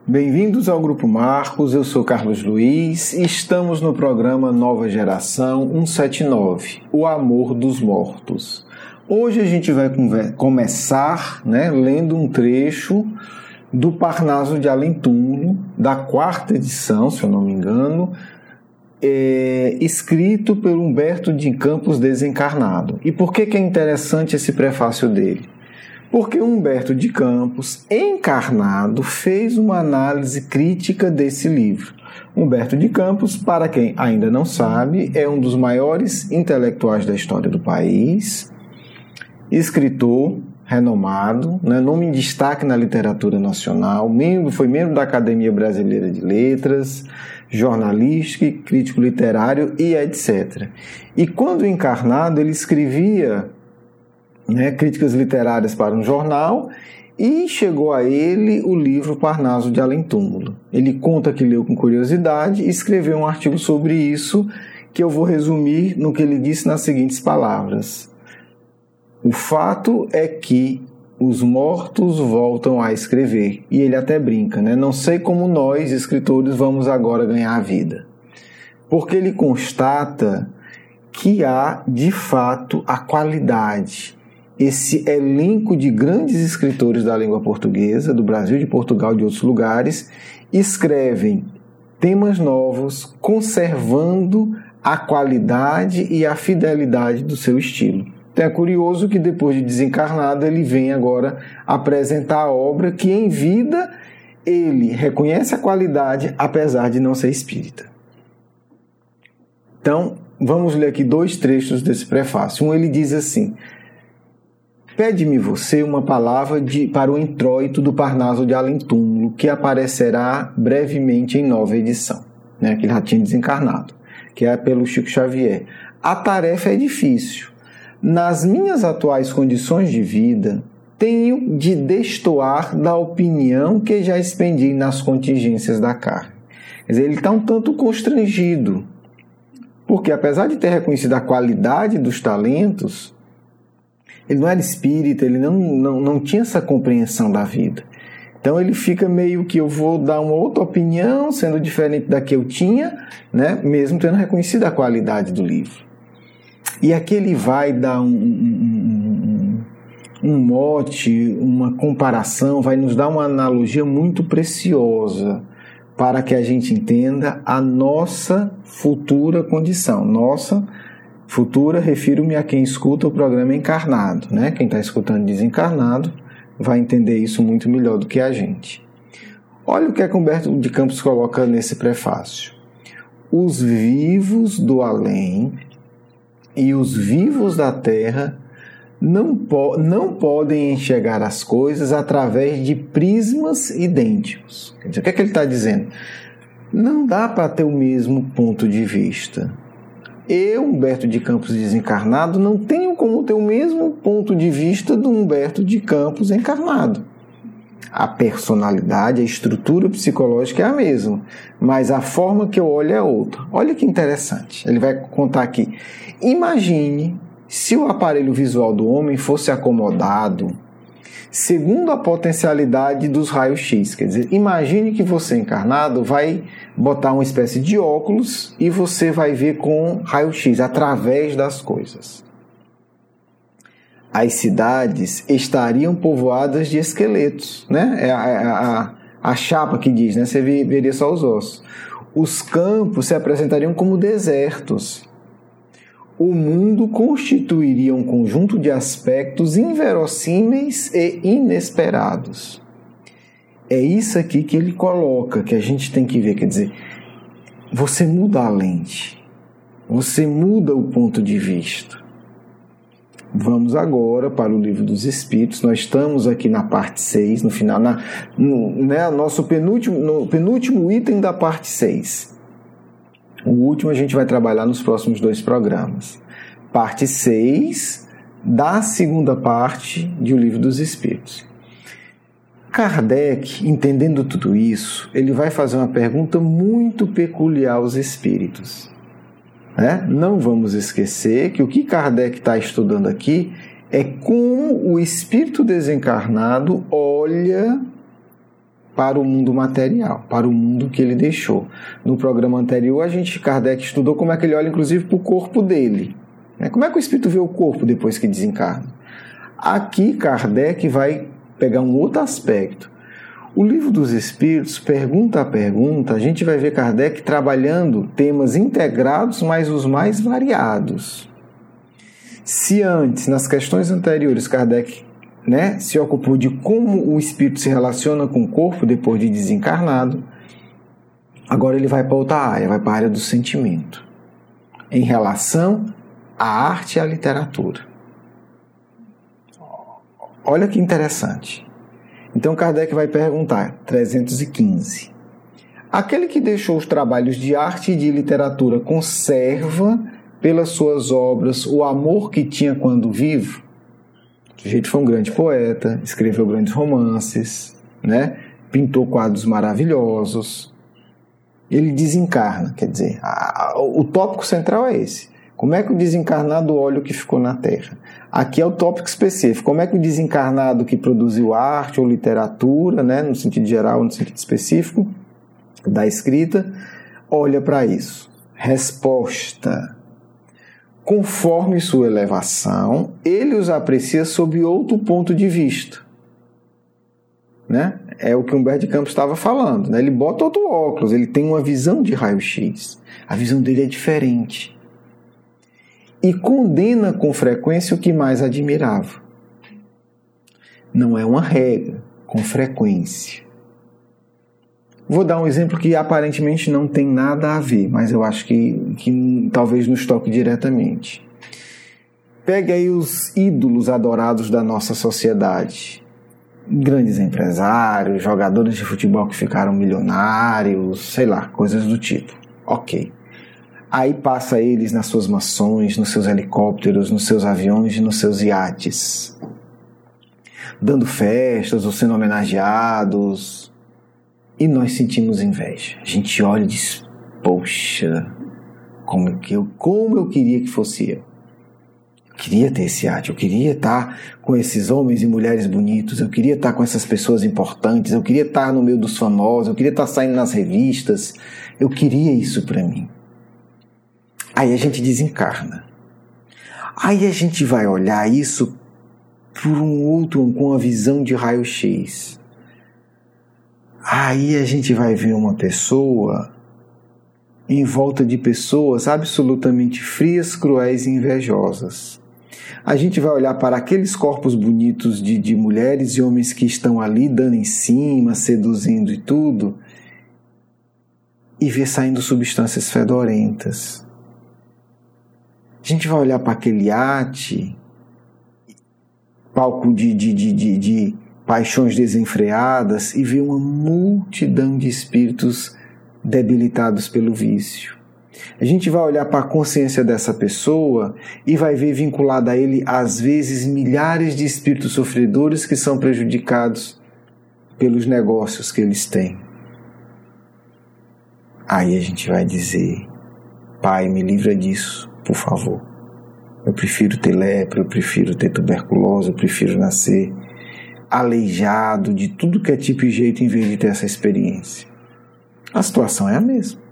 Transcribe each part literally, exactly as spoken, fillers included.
Bem-vindos ao Grupo Marcos, eu sou Carlos Luiz e estamos no programa Nova Geração cento e setenta e nove, O Amor dos Mortos. Hoje a gente vai começar né, lendo um trecho do Parnaso de Além-Túmulo, da quarta edição, se eu não me engano, é, escrito pelo Humberto de Campos Desencarnado. E por que, que é interessante esse prefácio dele? Porque Humberto de Campos, encarnado, fez uma análise crítica desse livro. Humberto de Campos, para quem ainda não sabe, é um dos maiores intelectuais da história do país, escritor renomado, né, nome em destaque na literatura nacional, membro, foi membro da Academia Brasileira de Letras, jornalista, crítico literário e etcétera. E quando encarnado, ele escrevia Né, críticas literárias para um jornal, e chegou a ele o livro Parnaso de Além-Túmulo. Ele conta que leu com curiosidade e escreveu um artigo sobre isso, que eu vou resumir no que ele disse nas seguintes palavras. O fato é que os mortos voltam a escrever. E ele até brinca, né? Não sei como nós, escritores, vamos agora ganhar a vida. Porque ele constata que há, de fato, a qualidade. Esse elenco de grandes escritores da língua portuguesa, do Brasil, de Portugal e de outros lugares, escrevem temas novos, conservando a qualidade e a fidelidade do seu estilo. Então é curioso que depois de desencarnado ele vem agora apresentar a obra que em vida ele reconhece a qualidade, apesar de não ser espírita. Então, vamos ler aqui dois trechos desse prefácio. Um, ele diz assim: pede-me você uma palavra de, para o introito do Parnaso de Além-Túmulo, que aparecerá brevemente em nova edição, né, que ele já tinha desencarnado, que é pelo Chico Xavier. A tarefa é difícil. Nas minhas atuais condições de vida, tenho de destoar da opinião que já expendi nas contingências da carne. Quer dizer, ele está um tanto constrangido, porque apesar de ter reconhecido a qualidade dos talentos, ele não era espírita, ele não, não, não tinha essa compreensão da vida. Então ele fica meio que eu vou dar uma outra opinião, sendo diferente da que eu tinha, né, mesmo tendo reconhecido a qualidade do livro. E aqui ele vai dar um, um, um, um mote, uma comparação, vai nos dar uma analogia muito preciosa para que a gente entenda a nossa futura condição, nossa futura, refiro-me a quem escuta o programa encarnado, né? Quem está escutando desencarnado vai entender isso muito melhor do que a gente. Olha o que é que Humberto de Campos coloca nesse prefácio. Os vivos do além e os vivos da terra não, po- não podem enxergar as coisas através de prismas idênticos. Quer dizer, o que é que ele está dizendo? Não dá para ter o mesmo ponto de vista. Eu, Humberto de Campos desencarnado, não tenho como ter o mesmo ponto de vista do Humberto de Campos encarnado. A personalidade, a estrutura psicológica é a mesma, mas a forma que eu olho é outra. Olha que interessante. Ele vai contar aqui. Imagine se o aparelho visual do homem fosse acomodado segundo a potencialidade dos raios-x. Quer dizer, imagine que você encarnado vai botar uma espécie de óculos e você vai ver com raio-x, através das coisas. As cidades estariam povoadas de esqueletos, né? É a, a, a chapa que diz, né? Você veria só os ossos. Os campos se apresentariam como desertos. O mundo constituiria um conjunto de aspectos inverossímeis e inesperados. É isso aqui que ele coloca, que a gente tem que ver. Quer dizer, você muda a lente, você muda o ponto de vista. Vamos agora para o Livro dos Espíritos. Nós estamos aqui na parte seis, no final, na, no né, nosso penúltimo, no penúltimo item da parte seis. O último a gente vai trabalhar nos próximos dois programas. Parte seis da segunda parte de O Livro dos Espíritos. Kardec, entendendo tudo isso, ele vai fazer uma pergunta muito peculiar aos espíritos. Né? Não vamos esquecer que o que Kardec está estudando aqui é como o espírito desencarnado olha para o mundo material, para o mundo que ele deixou. No programa anterior, a gente, Kardec estudou como é que ele olha, inclusive, para o corpo dele. Como é que o espírito vê o corpo depois que desencarna? Aqui, Kardec vai pegar um outro aspecto. O Livro dos Espíritos, pergunta a pergunta, a gente vai ver Kardec trabalhando temas integrados, mas os mais variados. Se antes, nas questões anteriores, Kardec, né, se ocupou de como o espírito se relaciona com o corpo depois de desencarnado, agora ele vai para outra área, vai para a área do sentimento, em relação à arte e à literatura. Olha que interessante. Então Kardec vai perguntar, trezentos e quinze. Aquele que deixou os trabalhos de arte e de literatura conserva pelas suas obras o amor que tinha quando vivo? O sujeito foi um grande poeta, escreveu grandes romances, né? Pintou quadros maravilhosos. Ele desencarna, quer dizer, a, a, o tópico central é esse. Como é que o desencarnado olha o que ficou na Terra? Aqui é o tópico específico. Como é que o desencarnado que produziu arte ou literatura, né, no sentido geral, no sentido específico da escrita, olha para isso? Resposta. Conforme sua elevação, ele os aprecia sob outro ponto de vista. Né? É o que Humberto de Campos estava falando. Né? Ele bota outro óculos, ele tem uma visão de raio-x. A visão dele é diferente. E condena com frequência o que mais admirava. Não é uma regra, com frequência. Vou dar um exemplo que aparentemente não tem nada a ver, mas eu acho que, que talvez nos toque diretamente. Pegue aí os ídolos adorados da nossa sociedade. Grandes empresários, jogadores de futebol que ficaram milionários, sei lá, coisas do tipo. Ok. Aí passa eles nas suas mansões, nos seus helicópteros, nos seus aviões e nos seus iates, dando festas ou sendo homenageados, e nós sentimos inveja. A gente olha e diz, poxa, como, que eu, como eu queria que fosse eu. Eu queria ter esse iate, eu queria estar com esses homens e mulheres bonitos, eu queria estar com essas pessoas importantes, eu queria estar no meio dos famosos, eu queria estar saindo nas revistas, eu queria isso para mim. Aí a gente desencarna. Aí a gente vai olhar isso por um outro, com uma visão de raio-x. Aí a gente vai ver uma pessoa em volta de pessoas absolutamente frias, cruéis e invejosas. A gente vai olhar para aqueles corpos bonitos de, de mulheres e homens que estão ali dando em cima, seduzindo e tudo, e ver saindo substâncias fedorentas. A gente vai olhar para aquele iate, palco de, de, de, de, de paixões desenfreadas, e ver uma multidão de espíritos debilitados pelo vício. A gente vai olhar para a consciência dessa pessoa e vai ver vinculada a ele, às vezes, milhares de espíritos sofredores que são prejudicados pelos negócios que eles têm. Aí a gente vai dizer, Pai, me livra disso, por favor. Eu prefiro ter lepra, eu prefiro ter tuberculose, eu prefiro nascer aleijado de tudo que é tipo e jeito em vez de ter essa experiência. A situação é a mesma.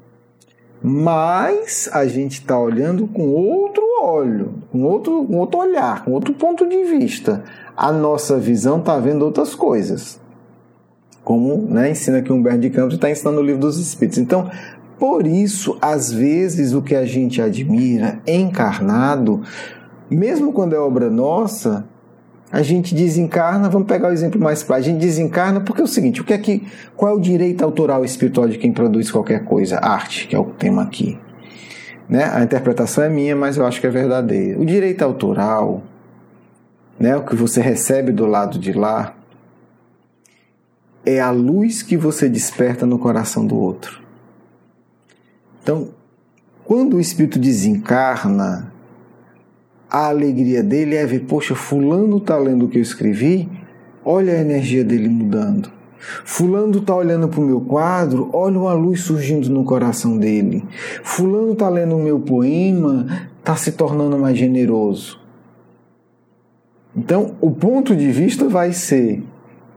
Mas a gente está olhando com outro olho, com outro, com outro olhar, com outro ponto de vista. A nossa visão está vendo outras coisas. Como, né, ensina aqui Humberto de Campos, está ensinando no Livro dos Espíritos. Então, por isso, às vezes, o que a gente admira encarnado, mesmo quando é obra nossa, a gente desencarna. Vamos pegar o exemplo mais prático. A gente desencarna porque é o seguinte, o que é que, qual é o direito autoral espiritual de quem produz qualquer coisa? Arte, que é o tema aqui. Né? A interpretação é minha, mas eu acho que é verdadeira. O direito autoral, né, o que você recebe do lado de lá, é a luz que você desperta no coração do outro. Então, quando o espírito desencarna, a alegria dele é ver, poxa, fulano está lendo o que eu escrevi, olha a energia dele mudando. Fulano está olhando para o meu quadro, olha uma luz surgindo no coração dele. Fulano está lendo o meu poema, está se tornando mais generoso. Então, o ponto de vista vai ser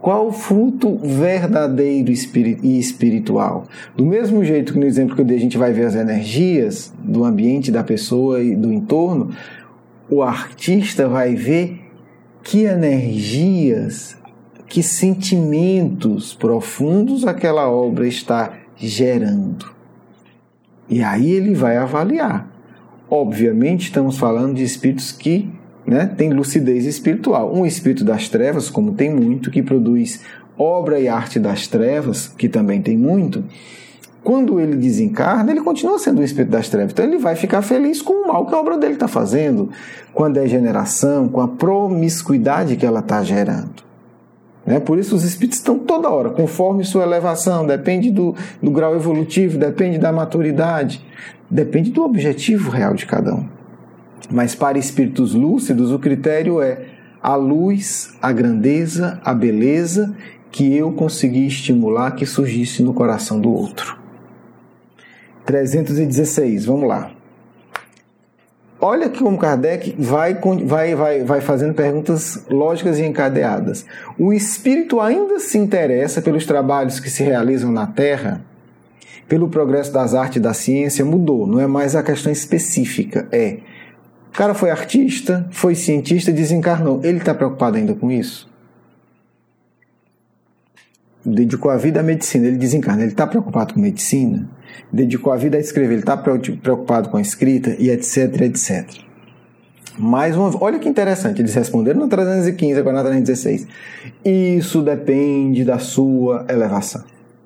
Qual o fruto verdadeiro e espiritual? Do mesmo jeito que no exemplo que eu dei a gente vai ver as energias do ambiente, da pessoa e do entorno, o artista vai ver que energias, que sentimentos profundos aquela obra está gerando. E aí ele vai avaliar. Obviamente estamos falando de espíritos que, né, têm lucidez espiritual. Um espírito das trevas, como tem muito, que produz obra e arte das trevas, que também tem muito, quando ele desencarna, ele continua sendo um espírito das trevas. Então ele vai ficar feliz com o mal que a obra dele está fazendo, com a degeneração, com a promiscuidade que ela está gerando. Né? Por isso os espíritos estão toda hora, conforme sua elevação, depende do, do grau evolutivo, depende da maturidade, depende do objetivo real de cada um. Mas para espíritos lúcidos, o critério é a luz, a grandeza, a beleza que eu consegui estimular que surgisse no coração do outro. trezentos e dezesseis, vamos lá. Olha que como Kardec vai, vai, vai, vai fazendo perguntas lógicas e encadeadas. O espírito ainda se interessa pelos trabalhos que se realizam na Terra? Pelo progresso das artes e da ciência? Mudou, não é mais a questão específica, é... O cara foi artista, foi cientista, desencarnou. Ele está preocupado ainda com isso? Dedicou a vida à medicina, ele desencarna. Ele está preocupado com medicina? Dedicou a vida a escrever, ele está preocupado com a escrita, e etc, etcétera. Mais uma, olha que interessante, eles responderam no trezentos e quinze, agora no trezentos e dezesseis. Isso depende da sua elevação.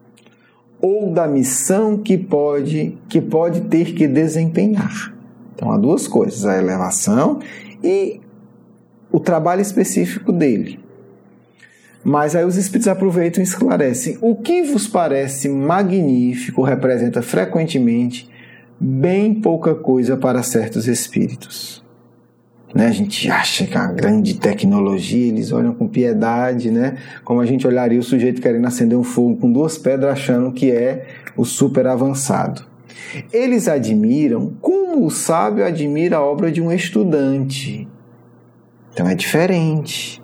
Ou da missão que pode, que pode ter que desempenhar. Então, há duas coisas, a elevação e o trabalho específico dele. Mas aí os espíritos aproveitam e esclarecem. O que vos parece magnífico representa frequentemente bem pouca coisa para certos espíritos. Né? A gente acha que é uma grande tecnologia, eles olham com piedade, né? Como a gente olharia o sujeito querendo acender um fogo com duas pedras achando que é o super avançado. Eles admiram como o sábio admira a obra de um estudante. Então é diferente.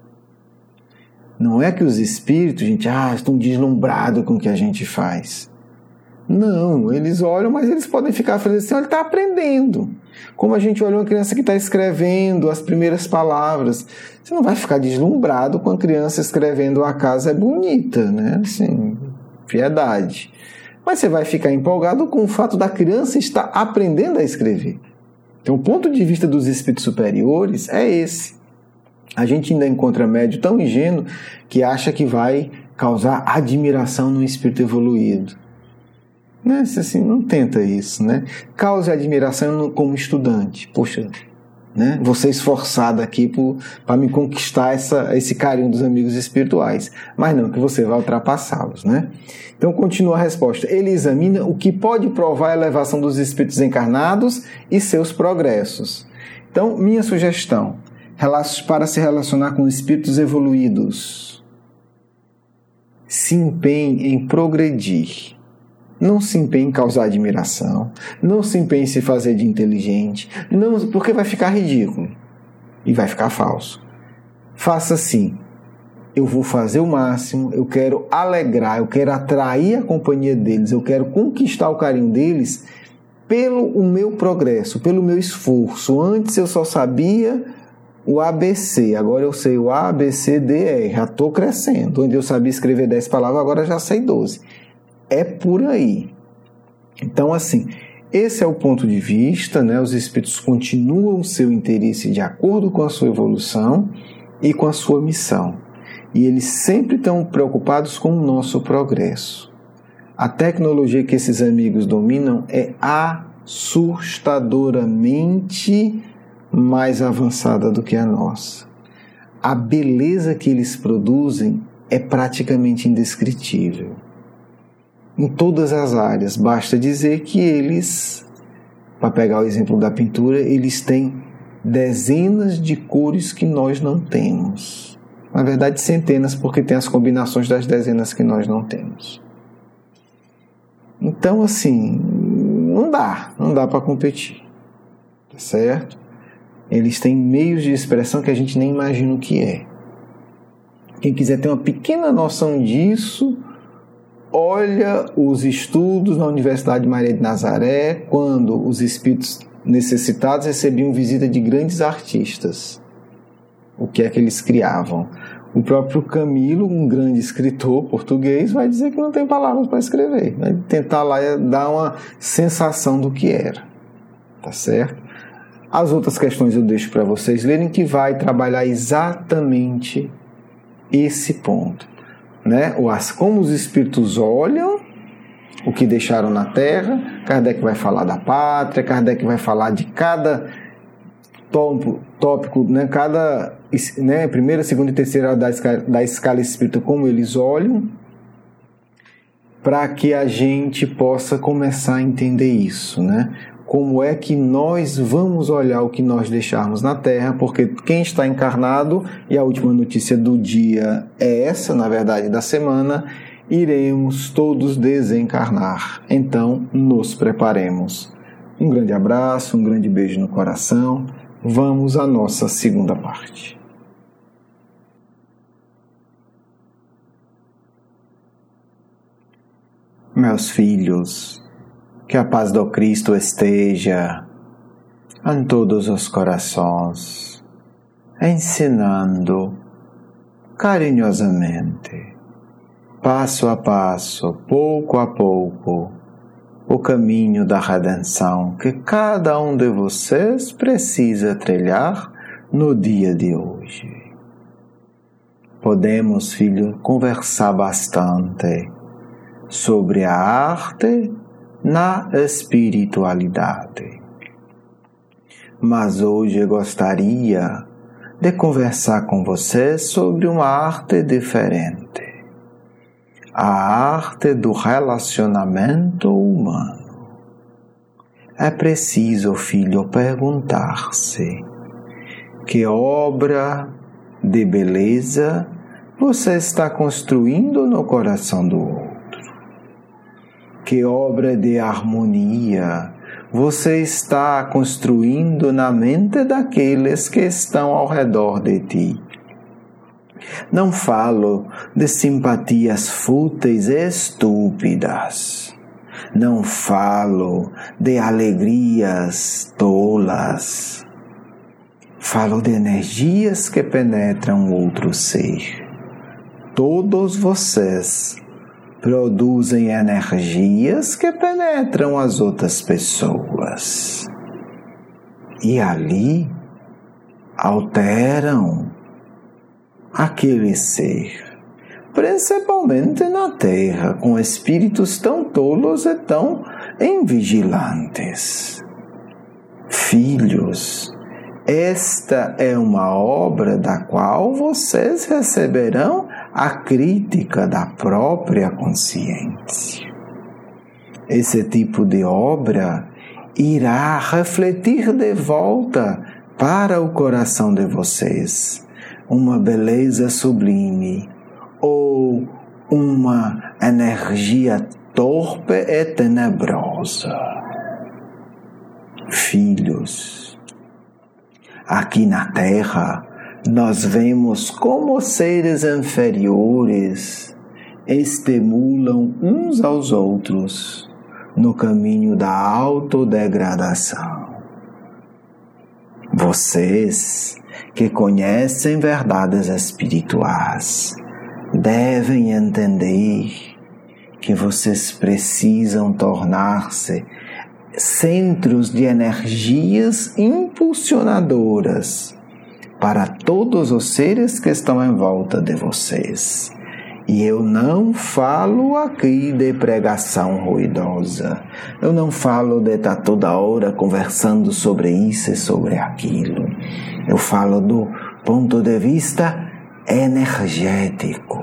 Não é que os espíritos, gente, ah, estão deslumbrados com o que a gente faz. Não, eles olham, mas eles podem ficar felizes assim, ele está aprendendo. Como a gente olha uma criança que está escrevendo as primeiras palavras. Você não vai ficar deslumbrado com a criança escrevendo a casa é bonita, né? Assim, piedade. Mas você vai ficar empolgado com o fato da criança estar aprendendo a escrever. Então, o ponto de vista dos espíritos superiores é esse. A gente ainda encontra médio tão ingênuo que acha que vai causar admiração no espírito evoluído. Né? Assim, não tenta isso, né? Cause admiração como estudante. Poxa, né? Vou ser esforçado aqui para me conquistar essa, esse carinho dos amigos espirituais. Mas não, que você vai ultrapassá-los, né? Então, continua a resposta. Ele examina o que pode provar a elevação dos espíritos encarnados e seus progressos. Então, minha sugestão, para se relacionar com espíritos evoluídos, se empenhe em progredir. Não se empenhe em causar admiração, não se empenhe em se fazer de inteligente, não, porque vai ficar ridículo e vai ficar falso. Faça assim, eu vou fazer o máximo, eu quero alegrar, eu quero atrair a companhia deles, eu quero conquistar o carinho deles pelo o meu progresso, pelo meu esforço. Antes eu só sabia o A B C, agora eu sei o A, B, C, D, E, já estou crescendo. Onde eu sabia escrever dez palavras, agora já sei doze. É por aí. Então, assim, esse é o ponto de vista, né? Os espíritos continuam seu interesse de acordo com a sua evolução e com a sua missão. E eles sempre estão preocupados com o nosso progresso. A tecnologia que esses amigos dominam é assustadoramente mais avançada do que a nossa. A beleza que eles produzem é praticamente indescritível. Em todas as áreas, basta dizer que eles, para pegar o exemplo da pintura, eles têm dezenas de cores que nós não temos. Na verdade, centenas, porque tem as combinações das dezenas que nós não temos. Então, assim, não dá, não dá para competir, tá certo? Eles têm meios de expressão que a gente nem imagina o que é. Quem quiser ter uma pequena noção disso, olha os estudos na Universidade Maria de Nazaré, quando os espíritos necessitados recebiam visita de grandes artistas. O que é que eles criavam? O próprio Camilo, um grande escritor português, vai dizer que não tem palavras para escrever. Vai tentar lá dar uma sensação do que era. Tá certo? As outras questões eu deixo para vocês lerem, que vai trabalhar exatamente esse ponto. Né? Como os espíritos olham o que deixaram na Terra. Kardec vai falar da pátria, Kardec vai falar de cada tópico, né? Cada, né? Primeira, segunda e terceira da escala, da escala espírita, como eles olham, para que a gente possa começar a entender isso, né? Como é que nós vamos olhar o que nós deixarmos na Terra, porque quem está encarnado, e a última notícia do dia é essa, na verdade, da semana, iremos todos desencarnar. Então, nos preparemos. Um grande abraço, um grande beijo no coração. Vamos à nossa segunda parte. Meus filhos, que a paz do Cristo esteja em todos os corações, ensinando carinhosamente, passo a passo, pouco a pouco, o caminho da redenção que cada um de vocês precisa trilhar no dia de hoje. Podemos, filho, conversar bastante sobre a arte na espiritualidade. Mas hoje eu gostaria de conversar com você sobre uma arte diferente. A arte do relacionamento humano. É preciso, filho, perguntar-se: que obra de beleza você está construindo no coração do outro? Que obra de harmonia você está construindo na mente daqueles que estão ao redor de ti? Não falo de simpatias fúteis e estúpidas. Não falo de alegrias tolas. Falo de energias que penetram outro ser. Todos vocês produzem energias que penetram as outras pessoas. E ali alteram aquele ser, principalmente na Terra, com espíritos tão tolos e tão invigilantes. Filhos, esta é uma obra da qual vocês receberão a crítica da própria consciência. Esse tipo de obra irá refletir de volta para o coração de vocês uma beleza sublime ou uma energia torpe e tenebrosa. Filhos, aqui na Terra nós vemos como seres inferiores estimulam uns aos outros no caminho da autodegradação. Vocês que conhecem verdades espirituais devem entender que vocês precisam tornar-se centros de energias impulsionadoras para todos os seres que estão em volta de vocês. E eu não falo aqui de pregação ruidosa. Eu não falo de estar toda hora conversando sobre isso e sobre aquilo. Eu falo do ponto de vista energético.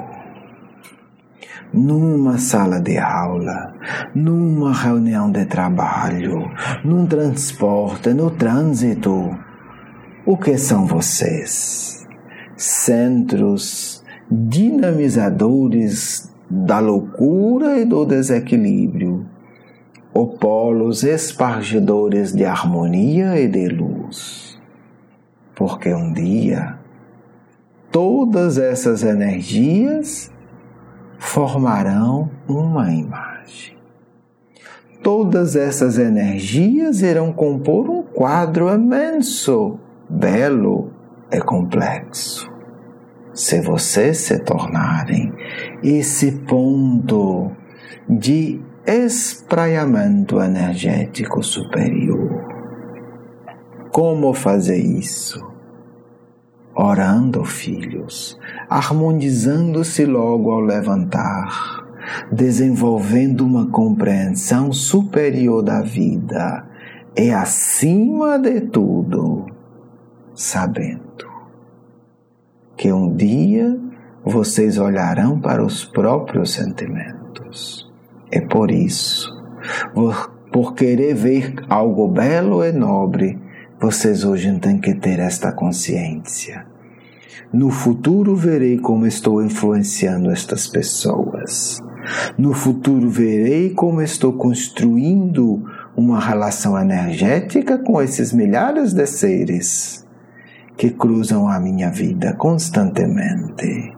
Numa sala de aula, numa reunião de trabalho, num transporte, no trânsito, o que são vocês? Centros dinamizadores da loucura e do desequilíbrio, ou polos espargidores de harmonia e de luz. Porque um dia todas essas energias formarão uma imagem. Todas essas energias irão compor um quadro imenso, belo e complexo. Se vocês se tornarem esse ponto de espraiamento energético superior. Como fazer isso? Orando, filhos, harmonizando-se logo ao levantar, desenvolvendo uma compreensão superior da vida e, acima de tudo, sabendo que um dia vocês olharão para os próprios sentimentos. É por isso, por querer ver algo belo e nobre, vocês hoje têm que ter esta consciência. No futuro verei como estou influenciando estas pessoas. No futuro verei como estou construindo uma relação energética com esses milhares de seres que cruzam a minha vida constantemente.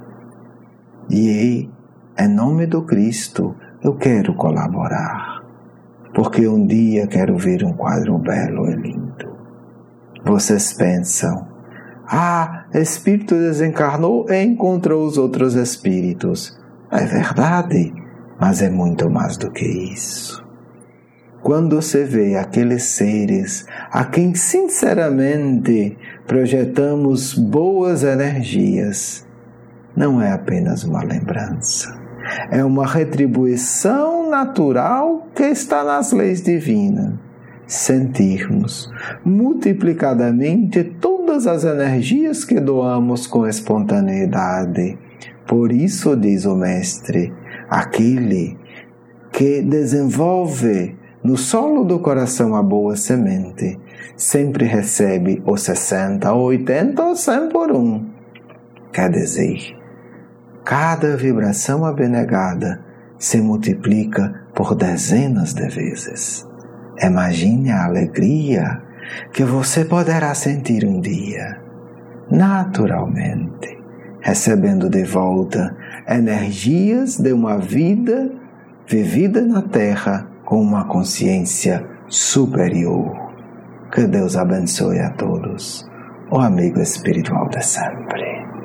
E, em nome do Cristo, eu quero colaborar, porque um dia quero ver um quadro belo e lindo. Vocês pensam, ah, espírito desencarnou e encontrou os outros espíritos. É verdade, mas é muito mais do que isso. Quando você vê aqueles seres a quem sinceramente projetamos boas energias, não é apenas uma lembrança. É uma retribuição natural que está nas leis divinas. Sentirmos multiplicadamente todas as energias que doamos com espontaneidade. Por isso, diz o Mestre, aquele que desenvolve no solo do coração a boa semente, sempre recebe os sessenta, oitenta ou cem por um. Quer dizer, cada vibração abnegada se multiplica por dezenas de vezes. Imagine a alegria que você poderá sentir um dia, naturalmente, recebendo de volta energias de uma vida vivida na Terra com uma consciência superior. Que Deus abençoe a todos. O amigo espiritual de sempre.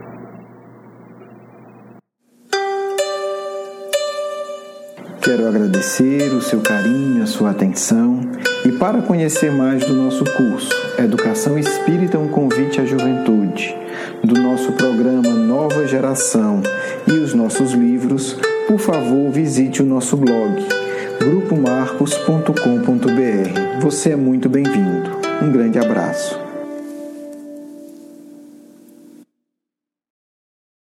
Quero agradecer o seu carinho, a sua atenção, e para conhecer mais do nosso curso Educação Espírita, um convite à juventude, do nosso programa Nova Geração e os nossos livros, por favor, visite o nosso blog grupo marcos ponto com ponto b r. Você é muito bem-vindo. Um grande abraço.